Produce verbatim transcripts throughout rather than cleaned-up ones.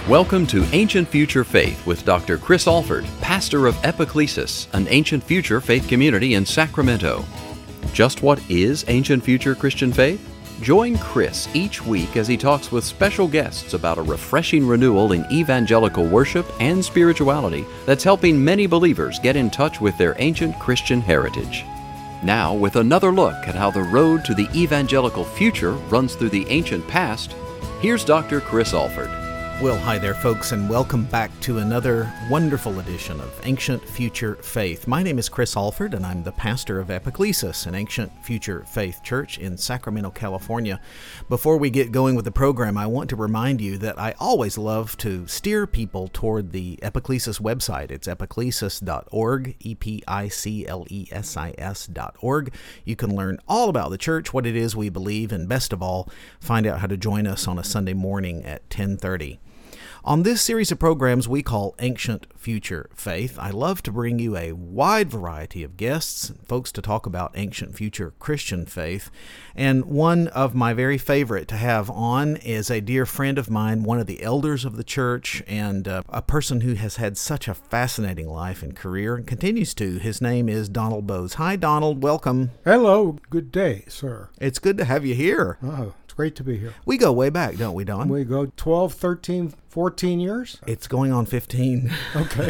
Welcome to Ancient Future Faith with Doctor Chris Alford, pastor of Epiclesis, an ancient future faith community in Sacramento. Just what is ancient future Christian faith? Join Chris each week as he talks with special guests about a refreshing renewal in evangelical worship and spirituality that's helping many believers get in touch with their ancient Christian heritage. Now, with another look at how the road to the evangelical future runs through the ancient past, here's Doctor Chris Alford. Well, hi there, folks, and welcome back to another wonderful edition of Ancient Future Faith. My name is Chris Alford, and I'm the pastor of Epiclesis, an ancient future faith church in Sacramento, California. Before we get going with the program, I want to remind you that I always love to steer people toward the Epiclesis website. It's epiclesis dot org, E P I C L E S I S dot org. You can learn all about the church, what it is we believe, and best of all, find out how to join us on a Sunday morning at ten thirty. On this series of programs we call Ancient Future Faith, I love to bring you a wide variety of guests and folks to talk about ancient future Christian faith. And one of my very favorite to have on is a dear friend of mine, one of the elders of the church, and uh, a person who has had such a fascinating life and career and continues to. His name is Donald Bowes. Hi, Donald. Welcome. Hello. Good day, sir. It's good to have you here. Oh, it's great to be here. We go way back, don't we, Don? We go twelve, thirteen, fourteen years? It's going on fifteen. Okay.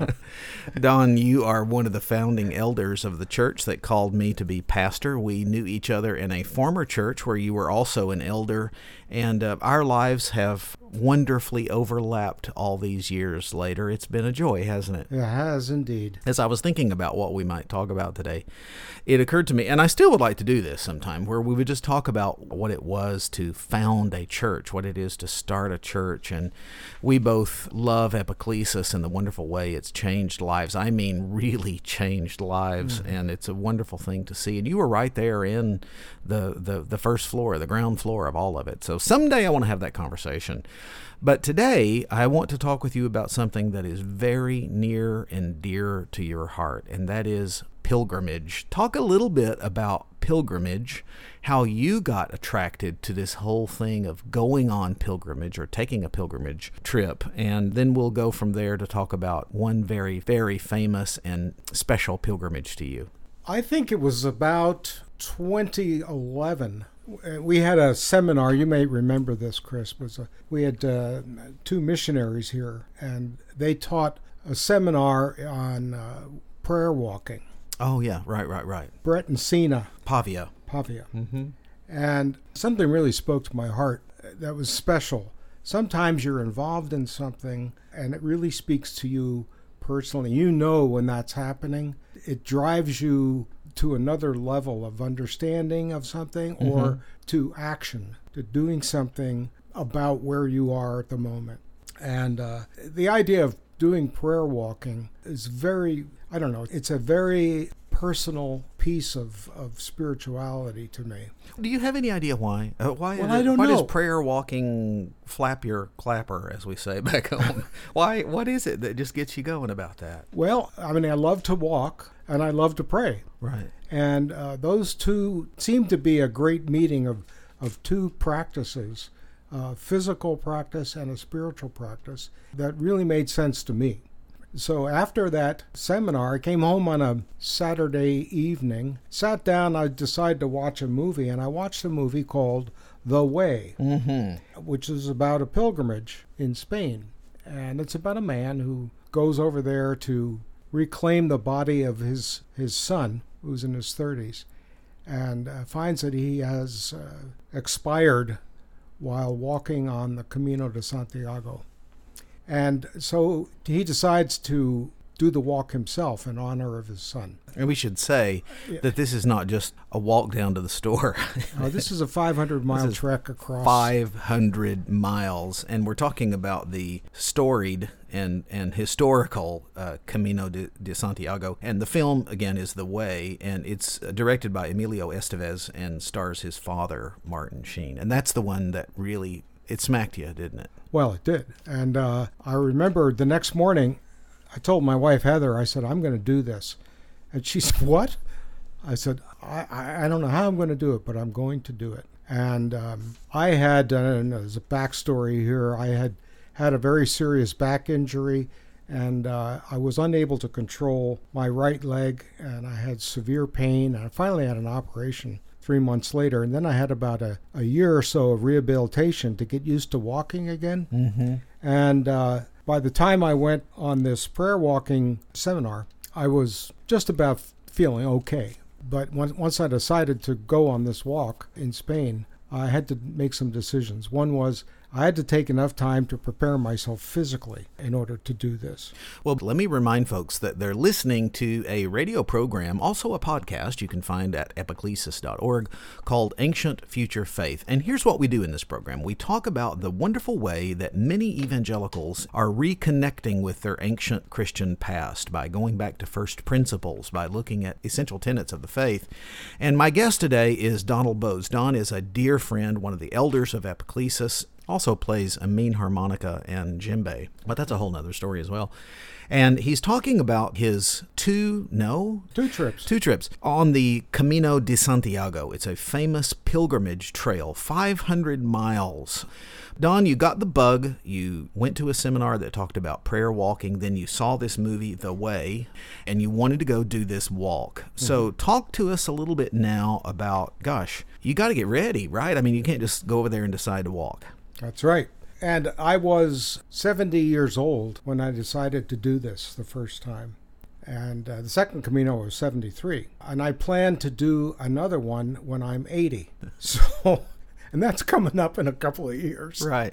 Don, you are one of the founding elders of the church that called me to be pastor. We knew each other in a former church where you were also an elder, and uh, our lives have wonderfully overlapped all these years later. It's been a joy, hasn't it? It has indeed. As I was thinking about what we might talk about today, it occurred to me, and I still would like to do this sometime, where we would just talk about what it was to found a church, what it is to start a church. And we both love Epiclesis and the wonderful way it's changed lives. I mean, really changed lives, mm-hmm. and it's a wonderful thing to see. And you were right there in the, the, the first floor, the ground floor of all of it. So someday I want to have that conversation. But today, I want to talk with you about something that is very near and dear to your heart, and that is pilgrimage. Talk a little bit about pilgrimage, how you got attracted to this whole thing of going on pilgrimage or taking a pilgrimage trip, and then we'll go from there to talk about one very, very famous and special pilgrimage to you. I think it was about twenty eleven. We had a seminar, you may remember this, Chris, was a, we had uh, two missionaries here, and they taught a seminar on uh, prayer walking. Oh, yeah, right, right, right. Brett and Sina. Pavia. Pavia. Mm-hmm. And something really spoke to my heart that was special. Sometimes you're involved in something, and it really speaks to you personally. You know when that's happening. It drives you to another level of understanding of something, or mm-hmm. to action, to doing something about where you are at the moment. And uh, the idea of doing prayer walking is very, I don't know, it's a very personal piece of, of spirituality to me. Do you have any idea why? Uh, why well, is it, I don't why know. does prayer walking flap your clapper, as we say back home? Why? What is it that just gets you going about that? Well, I mean, I love to walk and I love to pray. Right. And uh, those two seem to be a great meeting of, of two practices, uh, physical practice and a spiritual practice, that really made sense to me. So after that seminar, I came home on a Saturday evening, sat down, I decided to watch a movie, and I watched a movie called The Way, mm-hmm. which is about a pilgrimage in Spain. And it's about a man who goes over there to reclaim the body of his, his son, who's in his thirties, and uh, finds that he has uh, expired while walking on the Camino de Santiago. And so he decides to do the walk himself in honor of his son. And we should say yeah. that this is not just a walk down to the store. uh, this is a five hundred mile trek across. five hundred miles. And we're talking about the storied and, and historical uh, Camino de, de Santiago. And the film, again, is The Way, and it's directed by Emilio Estevez and stars his father, Martin Sheen. And that's the one that really, it smacked you, didn't it? Well, it did. And uh, I remember the next morning, I told my wife, Heather, I said, I'm going to do this. And she said, what? I said, I, I, I don't know how I'm going to do it, but I'm going to do it. And um, I had, uh, as a backstory here, I had had a very serious back injury, and uh, I was unable to control my right leg, and I had severe pain. I finally had an operation three months later, and then I had about a, a year or so of rehabilitation to get used to walking again. Mm-hmm. And uh, by the time I went on this prayer walking seminar, I was just about feeling okay. But once, once I decided to go on this walk in Spain, I had to make some decisions. One was I had to take enough time to prepare myself physically in order to do this. Well, let me remind folks that they're listening to a radio program, also a podcast you can find at epiclesis dot org, called Ancient Future Faith. And here's what we do in this program. We talk about the wonderful way that many evangelicals are reconnecting with their ancient Christian past by going back to first principles, by looking at essential tenets of the faith. And my guest today is Donald Bowes. Don is a dear friend, one of the elders of Epiclesis, also plays a mean harmonica and djembe, but that's a whole nother story as well. And he's talking about his two, no? Two trips. Two trips on the Camino de Santiago. It's a famous pilgrimage trail, five hundred miles. Don, you got the bug. You went to a seminar that talked about prayer walking. Then you saw this movie, The Way, and you wanted to go do this walk. Mm-hmm. So talk to us a little bit now about, gosh, you got to get ready, right? I mean, you can't just go over there and decide to walk. That's right. And I was seventy years old when I decided to do this the first time. And uh, the second Camino was seventy-three. And I plan to do another one when I'm eighty. So, and that's coming up in a couple of years. Right.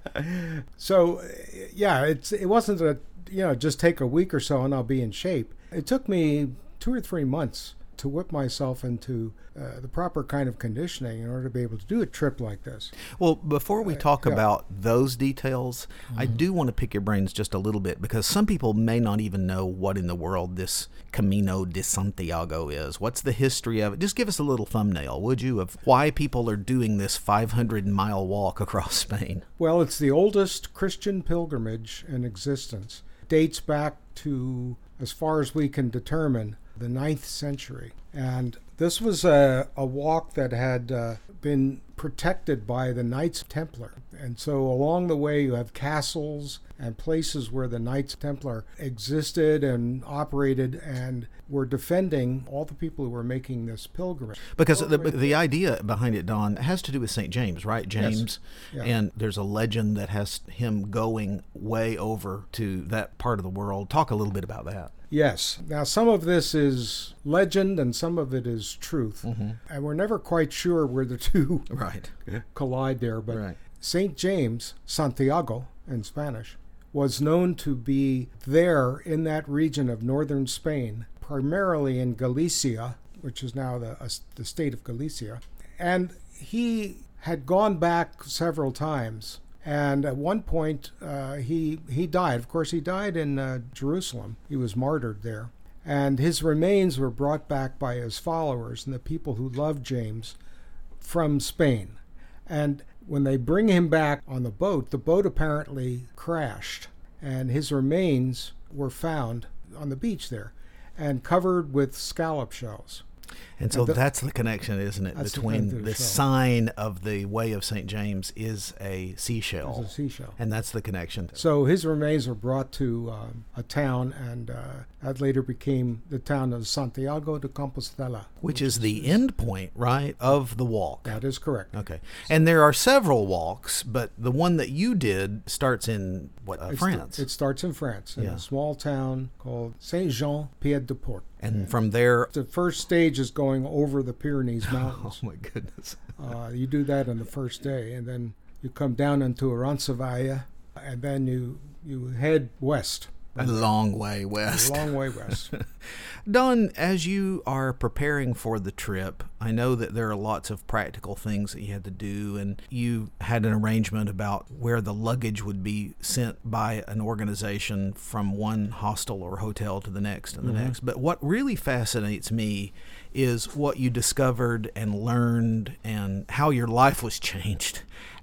So, yeah, it's it wasn't a, you know, just take a week or so and I'll be in shape. It took me two or three months to whip myself into uh, the proper kind of conditioning in order to be able to do a trip like this. Well, before we talk uh, yeah. about those details, mm-hmm. I do want to pick your brains just a little bit, because some people may not even know what in the world this Camino de Santiago is. What's the history of it? Just give us a little thumbnail, would you, of why people are doing this five hundred mile walk across Spain? Well, it's the oldest Christian pilgrimage in existence. It dates back to, as far as we can determine, the ninth century. And this was a, a walk that had uh, been protected by the Knights Templar. And so along the way you have castles and places where the Knights Templar existed and operated and were defending all the people who were making this pilgrimage. Because the, the idea behind it, Don, has to do with Saint James, right? James. Yes. Yeah. And there's a legend that has him going way over to that part of the world. Talk a little bit about that. Yes. Now, some of this is legend and some of it is truth. Mm-hmm. And we're never quite sure where the two right. collide there. But right. Saint James, Santiago in Spanish, was known to be there in that region of northern Spain, primarily in Galicia, which is now the, uh, the state of Galicia. And he had gone back several times. And at one point, uh, he he died. Of course, he died in uh, Jerusalem. He was martyred there. And his remains were brought back by his followers and the people who loved James from Spain. And when they bring him back on the boat, the boat apparently crashed. And his remains were found on the beach there and covered with scallop shells. And so and the, that's the connection, isn't it, between the, the sign of the Way of Saint James is a seashell. It's a seashell. And that's the connection. So his remains were brought to um, a town, and uh, that later became the town of Santiago de Compostela. Which, which is the end point, right, of the walk. That is correct. Okay. And there are several walks, but the one that you did starts in, what, uh, France? The, it starts in France, in yeah. a small town called Saint-Jean-Pied-de-Port. And from there... The first stage is going over the Pyrenees Mountains. Oh, my goodness. uh, you do that on the first day, and then you come down into Roncesvalles, and then you, you head west. A long way west. A long way west. Don, as you are preparing for the trip, I know that there are lots of practical things that you had to do, and you had an arrangement about where the luggage would be sent by an organization from one hostel or hotel to the next and the mm-hmm. next. But what really fascinates me is what you discovered and learned and how your life was changed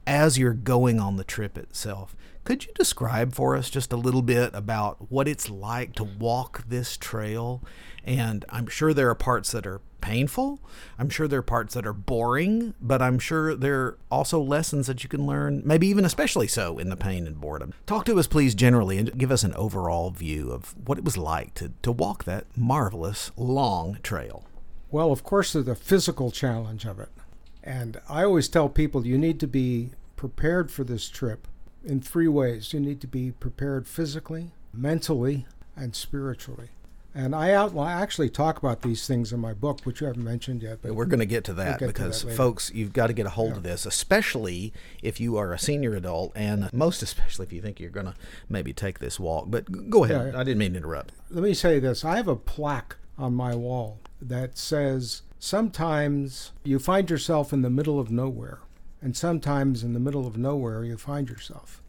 as you're going on the trip itself. Could you describe for us just a little bit about what it's like to walk this trail? And I'm sure there are parts that are painful. I'm sure there are parts that are boring, but I'm sure there are also lessons that you can learn, maybe even especially so in the pain and boredom. Talk to us, please, generally, and give us an overall view of what it was like to, to walk that marvelous, long trail. Well, of course, there's the physical challenge of it. And I always tell people you need to be prepared for this trip in three ways. You need to be prepared physically, mentally, and spiritually. And I outline, I actually talk about these things in my book, which you haven't mentioned yet. But we're going to get to that we'll get because, to that folks, you've got to get a hold yeah. of this, especially if you are a senior adult, and most especially if you think you're going to maybe take this walk. But go ahead. Yeah. I didn't mean to interrupt. Let me say this. I have a plaque on my wall that says, sometimes you find yourself in the middle of nowhere, and sometimes in the middle of nowhere you find yourself.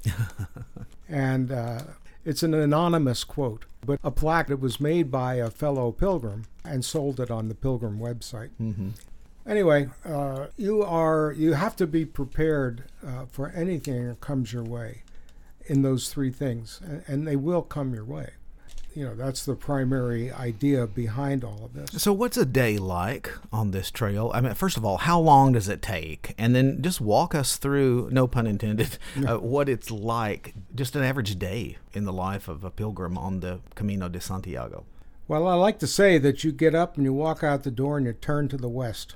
and uh, it's an anonymous quote, but a plaque that was made by a fellow pilgrim and sold it on the Pilgrim website. Mm-hmm. Anyway, uh, you are you have to be prepared uh, for anything that comes your way in those three things, and, and they will come your way. You know, that's the primary idea behind all of this. So what's a day like on this trail? I mean, first of all, how long does it take? And then just walk us through, no pun intended, uh, what it's like, just an average day in the life of a pilgrim on the Camino de Santiago. Well, I like to say that you get up and you walk out the door and you turn to the west.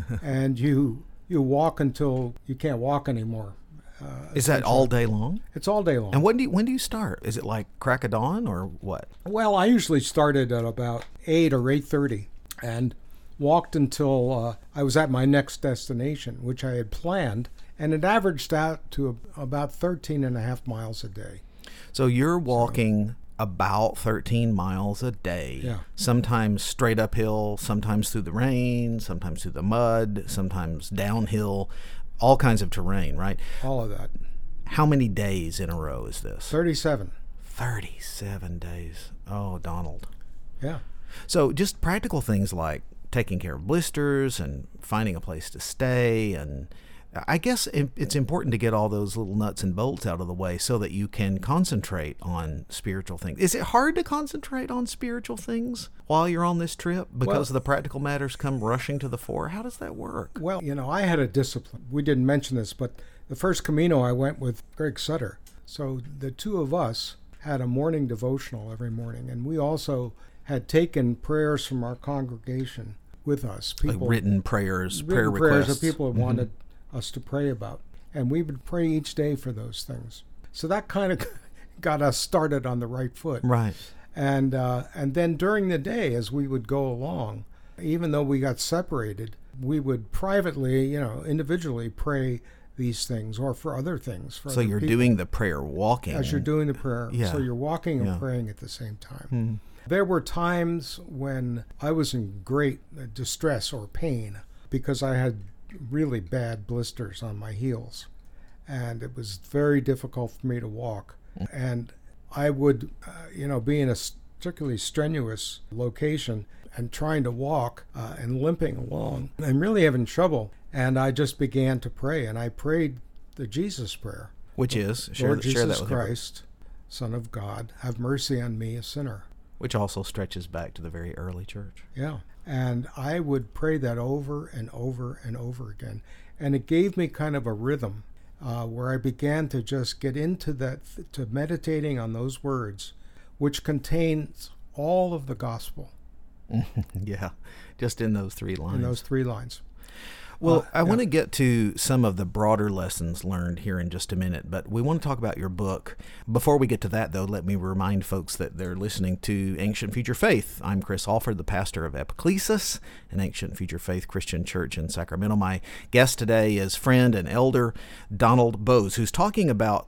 and you you walk until you can't walk anymore. Uh, Is that all day long? It's all day long. And when do you, when do you start? Is it like crack of dawn or what? Well, I usually started at about eight or eight thirty and walked until uh, I was at my next destination, which I had planned, and it averaged out to about thirteen and a half miles a day. So you're walking so, about thirteen miles a day, yeah. sometimes straight uphill, sometimes through the rain, sometimes through the mud, sometimes downhill. All kinds of terrain, right? All of that. How many days in a row is this? thirty-seven. thirty-seven days. Oh, Donald. Yeah. So just practical things like taking care of blisters and finding a place to stay. And I guess it's important to get all those little nuts and bolts out of the way so that you can concentrate on spiritual things. Is it hard to concentrate on spiritual things while you're on this trip because well, the practical matters come rushing to the fore? How does that work? Well, you know, I had a discipline. We didn't mention this, but the first Camino I went with Greg Sutter. So the two of us had a morning devotional every morning, and we also had taken prayers from our congregation with us. People, like written prayers, written prayer prayers requests. that people had mm-hmm. wanted us to pray about. And we would pray each day for those things. So that kind of got us started on the right foot. Right. And uh, and then during the day, as we would go along, even though we got separated, we would privately, you know, individually pray these things or for other things. For so other you're people. doing the prayer walking. As you're doing the prayer. Yeah. So you're walking and yeah. praying at the same time. Mm. There were times when I was in great distress or pain because I had really bad blisters on my heels, and it was very difficult for me to walk. And I would, uh, you know, be in a particularly strenuous location and trying to walk uh, and limping along and really having trouble. And I just began to pray, and I prayed the Jesus prayer, which is share, Lord share Jesus that with Christ, Son of God, have mercy on me, a sinner. Which also stretches back to the very early church. Yeah. And I would pray that over and over and over again. And it gave me kind of a rhythm uh, where I began to just get into that, to meditating on those words, which contains all of the gospel. Yeah, just in those three lines. In those three lines. Well, uh, I yeah. want to get to some of the broader lessons learned here in just a minute, but we want to talk about your book. Before we get to that, though, let me remind folks that they're listening to Ancient Future Faith. I'm Chris Alford, the pastor of Epiclesis, an Ancient Future Faith Christian church in Sacramento. My guest today is friend and elder Donald Bose, who's talking about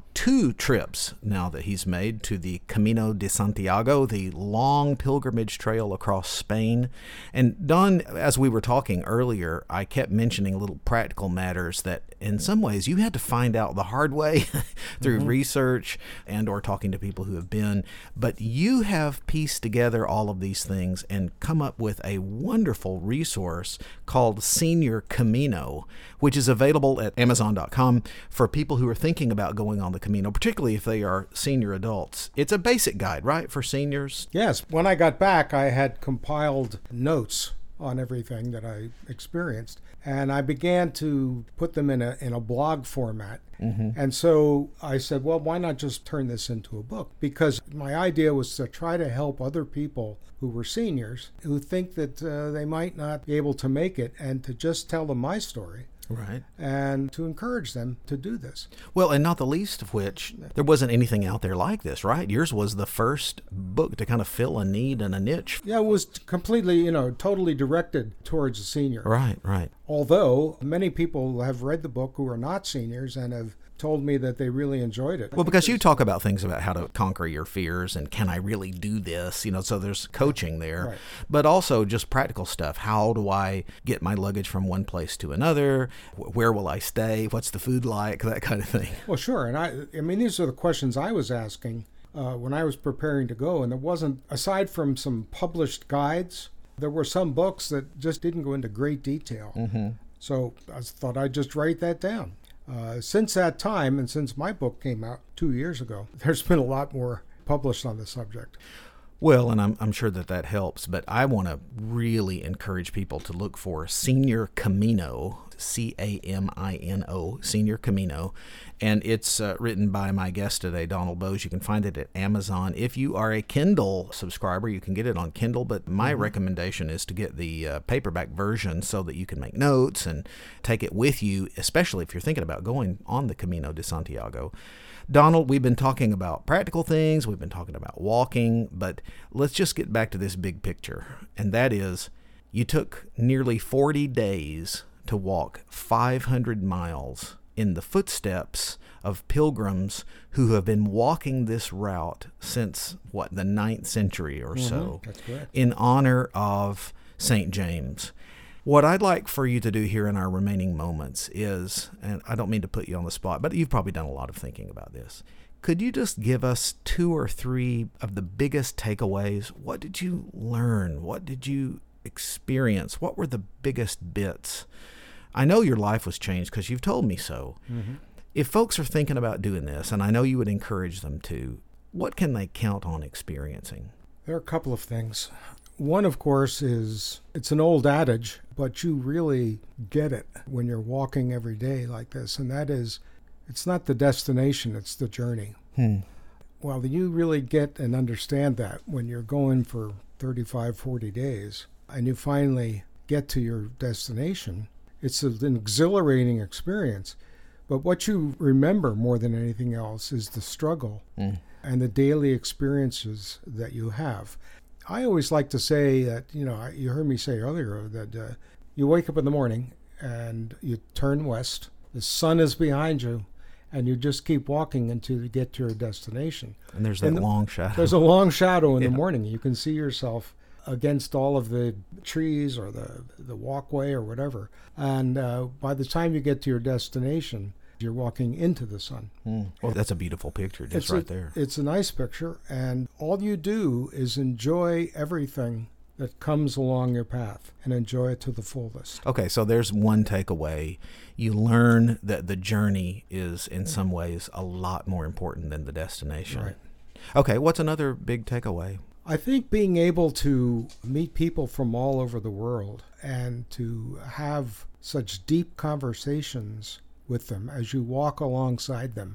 two trips now that he's made to the Camino de Santiago, the long pilgrimage trail across Spain. And Don, as we were talking earlier, I kept mentioning little practical matters that in some ways you had to find out the hard way through mm-hmm. research and or talking to people who have been. But you have pieced together all of these things and come up with a wonderful resource called Senior Camino, which is available at amazon dot com for people who are thinking about going on the Camino, particularly if they are senior adults. It's a basic guide, right, for seniors? Yes. When I got back, I had compiled notes on everything that I experienced, and I began to put them in a in a blog format. Mm-hmm. And so I said, well, why not just turn this into a book? Because my idea was to try to help other people who were seniors who think that uh, they might not be able to make it, and to just tell them my story. Right. And to encourage them to do this. Well, and not the least of which, there wasn't anything out there like this, right? Yours was the first book to kind of fill a need and a niche. Yeah, it was completely, you know, totally directed towards a senior. Right, right. Although many people have read the book who are not seniors and have told me that they really enjoyed it. Well, because you talk about things about how to conquer your fears and can I really do this? You know, so there's coaching there, right. But also just practical stuff. How do I get my luggage from one place to another? Where will I stay? What's the food like? That kind of thing. Well, sure. And I, I mean, these are the questions I was asking uh, when I was preparing to go. And there wasn't, aside from some published guides, there were some books that just didn't go into great detail. Mm-hmm. So I thought I'd just write that down. Uh, since that time, and since my book came out two years ago, there's been a lot more published on the subject. Well, and I'm, I'm sure that that helps, but I want to really encourage people to look for Senior Camino, C A M I N O, Senior Camino, and it's uh, written by my guest today, Donald Bose. You can find it at Amazon. If you are a Kindle subscriber, you can get it on Kindle, but my mm-hmm. recommendation is to get the uh, paperback version so that you can make notes and take it with you, especially if you're thinking about going on the Camino de Santiago. Donald, we've been talking about practical things, we've been talking about walking, but let's just get back to this big picture, and that is you took nearly forty days to walk five hundred miles in the footsteps of pilgrims who have been walking this route since, what, the ninth century or mm-hmm. so, That's correct. In honor of Saint James. What I'd like for you to do here in our remaining moments is, and I don't mean to put you on the spot, but you've probably done a lot of thinking about this. Could you just give us two or three of the biggest takeaways? What did you learn? What did you experience? What were the biggest bits? I know your life was changed because you've told me so. Mm-hmm. If folks are thinking about doing this, and I know you would encourage them to, what can they count on experiencing? There are a couple of things. One, of course, is it's an old adage, but you really get it when you're walking every day like this, and that is, it's not the destination, it's the journey. Hmm. Well, you really get and understand that when you're going for thirty-five, forty days, and you finally get to your destination. It's an exhilarating experience, but what you remember more than anything else is the struggle mm. and the daily experiences that you have. I always like to say that, you know, you heard me say earlier that uh, you wake up in the morning and you turn west, the sun is behind you, and you just keep walking until you get to your destination. And there's that and the, long shadow. There's a long shadow in yeah. the morning. You can see yourself against all of the trees or the, the walkway or whatever. And uh, by the time you get to your destination, you're walking into the sun. Mm. Well, that's a beautiful picture just it's right a, there. It's a nice picture, and all you do is enjoy everything that comes along your path and enjoy it to the fullest. Okay, so there's one takeaway. You learn that the journey is in some ways a lot more important than the destination. Right. Okay, what's another big takeaway? I think being able to meet people from all over the world and to have such deep conversations with them as you walk alongside them.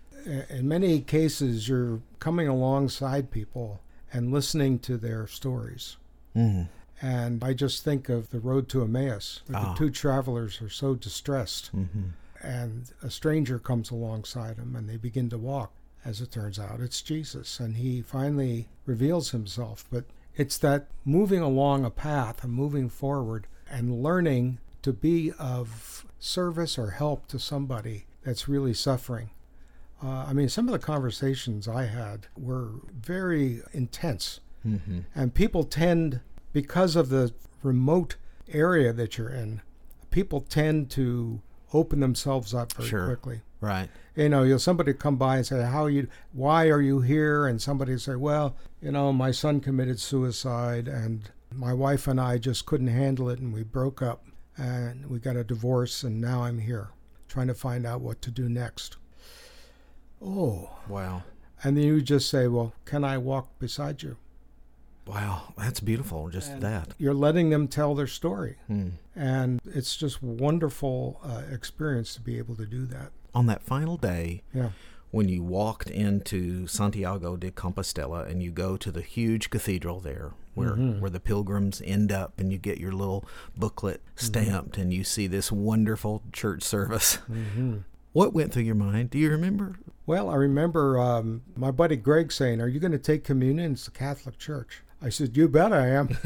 In many cases, you're coming alongside people and listening to their stories. Mm-hmm. And I just think of the road to Emmaus, where ah. the two travelers are so distressed, mm-hmm. and a stranger comes alongside them and they begin to walk. As it turns out, it's Jesus, and he finally reveals himself. But it's that moving along a path and moving forward and learning to be of service or help to somebody that's really suffering. Uh, I mean, some of the conversations I had were very intense. Mm-hmm. And people tend, because of the remote area that you're in, people tend to open themselves up very Sure. quickly. Right. You know, you'll somebody come by and say, "How you? Why are you here?" And somebody say, "Well, you know, my son committed suicide, and my wife and I just couldn't handle it, and we broke up, and we got a divorce, and now I'm here, trying to find out what to do next." Oh, Wow. and then you just say, "Well, can I walk beside you?" Wow. That's beautiful, just And that. You're letting them tell their story, Hmm. and it's just wonderful uh, experience to be able to do that. On that final day, Yeah. when you walked into Santiago de Compostela and you go to the huge cathedral there where, Mhm. where the pilgrims end up, and you get your little booklet stamped and you see this wonderful church service. hmm What went through your mind? Do you remember? Well, I remember um, my buddy Greg saying, "Are you going to take communion? It's the Catholic Church." I said, "You bet I am.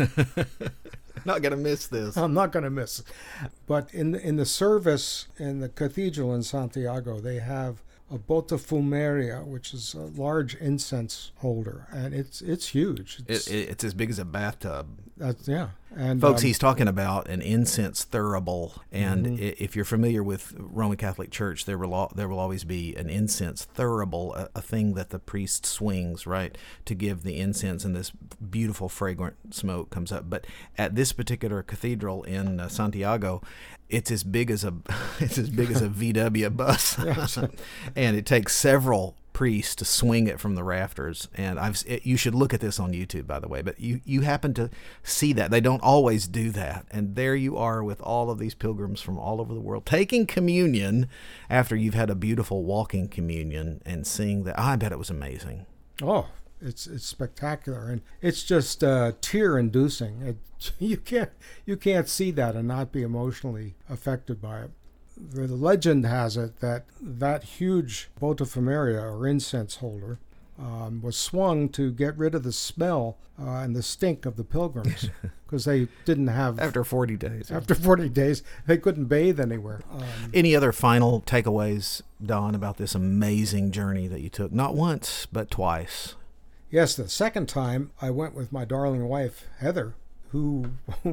Not going to miss this. I'm not going to miss it." But in the, in the service in the cathedral in Santiago, they have a botafumeria, which is a large incense holder, and it's it's huge. It's, It, it, it's as big as a bathtub. that's, yeah. And Folks, um, he's talking about an incense thurible, and Mhm. i if you're familiar with Roman Catholic Church, there will al- there will always be an incense thurible, a, a thing that the priest swings, right, to give the incense, and this beautiful fragrant smoke comes up. But at this particular cathedral in uh, Santiago, it's as big as a it's as big as a V W bus, and it takes several priests to swing it from the rafters. And I've it, you should look at this on YouTube, by the way. But you you happen to see that they don't always do that, and there you are with all of these pilgrims from all over the world taking communion after you've had a beautiful walking communion and seeing that. I bet it was amazing. oh, it's it's spectacular, and it's just uh, tear-inducing. It, you can't you can't see that and not be emotionally affected by it. The legend has it that that huge botafumeria, or incense holder, um, was swung to get rid of the smell uh, and the stink of the pilgrims, because they didn't have After forty days. after forty days they couldn't bathe anywhere. Um, Any other final takeaways, Don, about this amazing journey that you took? Not once, but twice. Yes, the second time I went with my darling wife, Heather, who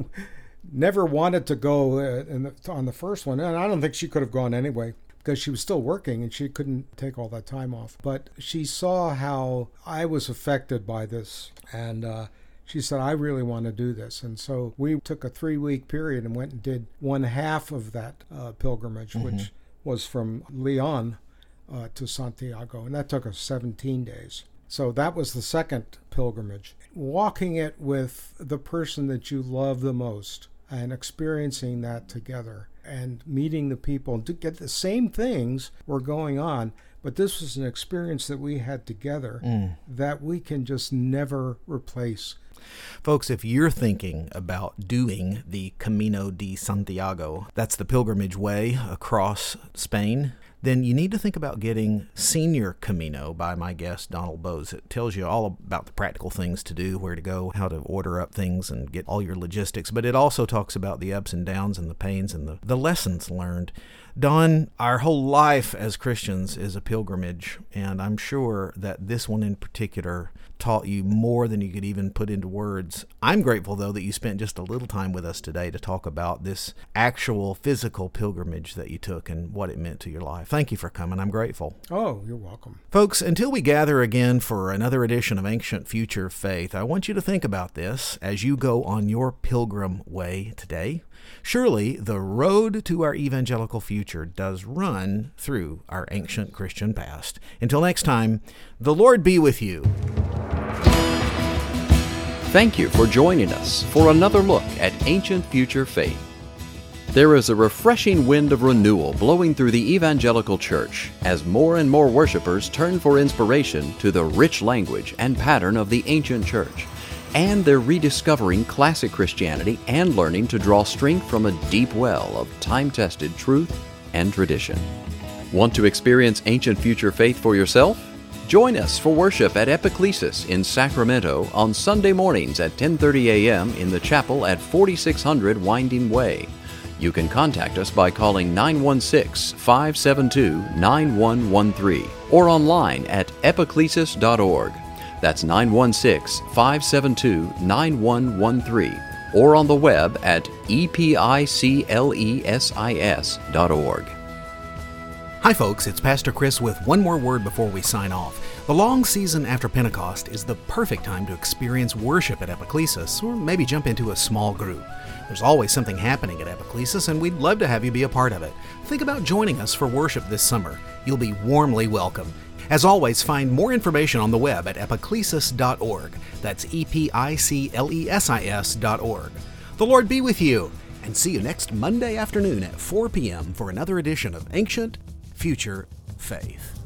never wanted to go uh, in the, on the first one. And I don't think she could have gone anyway, because she was still working and she couldn't take all that time off. But she saw how I was affected by this, and uh, she said, "I really want to do this." And so we took a three-week period and went and did one half of that uh, pilgrimage, Mm-hmm. which was from Leon uh, to Santiago, and that took us seventeen days. So that was the second pilgrimage. Walking it with the person that you love the most and experiencing that together and meeting the people to get the same things were going on. But this was an experience that we had together Mm. that we can just never replace. Folks, if you're thinking about doing the Camino de Santiago, that's the pilgrimage way across Spain, then you need to think about getting Senior Camino by my guest, Donald Bowes. It tells you all about the practical things to do, where to go, how to order up things, and get all your logistics. But it also talks about the ups and downs and the pains and the, the lessons learned. Don, our whole life as Christians is a pilgrimage, and I'm sure that this one in particular taught you more than you could even put into words. I'm grateful, though, that you spent just a little time with us today to talk about this actual physical pilgrimage that you took and what it meant to your life. Thank you for coming. I'm grateful. Oh, you're welcome. Folks, until we gather again for another edition of Ancient Future Faith, I want you to think about this as you go on your pilgrim way today. Surely the road to our evangelical future does run through our ancient Christian past. Until next time, the Lord be with you. Thank you for joining us for another look at Ancient Future Faith. There is a refreshing wind of renewal blowing through the evangelical church as more and more worshipers turn for inspiration to the rich language and pattern of the ancient church. And they're rediscovering classic Christianity and learning to draw strength from a deep well of time-tested truth and tradition. Want to experience Ancient Future Faith for yourself? Join us for worship at Epiclesis in Sacramento on Sunday mornings at ten thirty a.m. in the chapel at forty-six hundred Winding Way. You can contact us by calling nine one six, five seven two, nine one one three. or online at epiclesis dot org. That's nine one six, five seven two, nine one one three, or on the web at epiclesis dot org. Hi folks, it's Pastor Chris with one more word before we sign off. The long season after Pentecost is the perfect time to experience worship at Epiclesis, or maybe jump into a small group. There's always something happening at Epiclesis, and we'd love to have you be a part of it. Think about joining us for worship this summer. You'll be warmly welcome. As always, find more information on the web at epiclesis dot org. That's E P I C L E S I S dot org. The Lord be with you, and see you next Monday afternoon at four p.m. for another edition of Ancient Future Faith.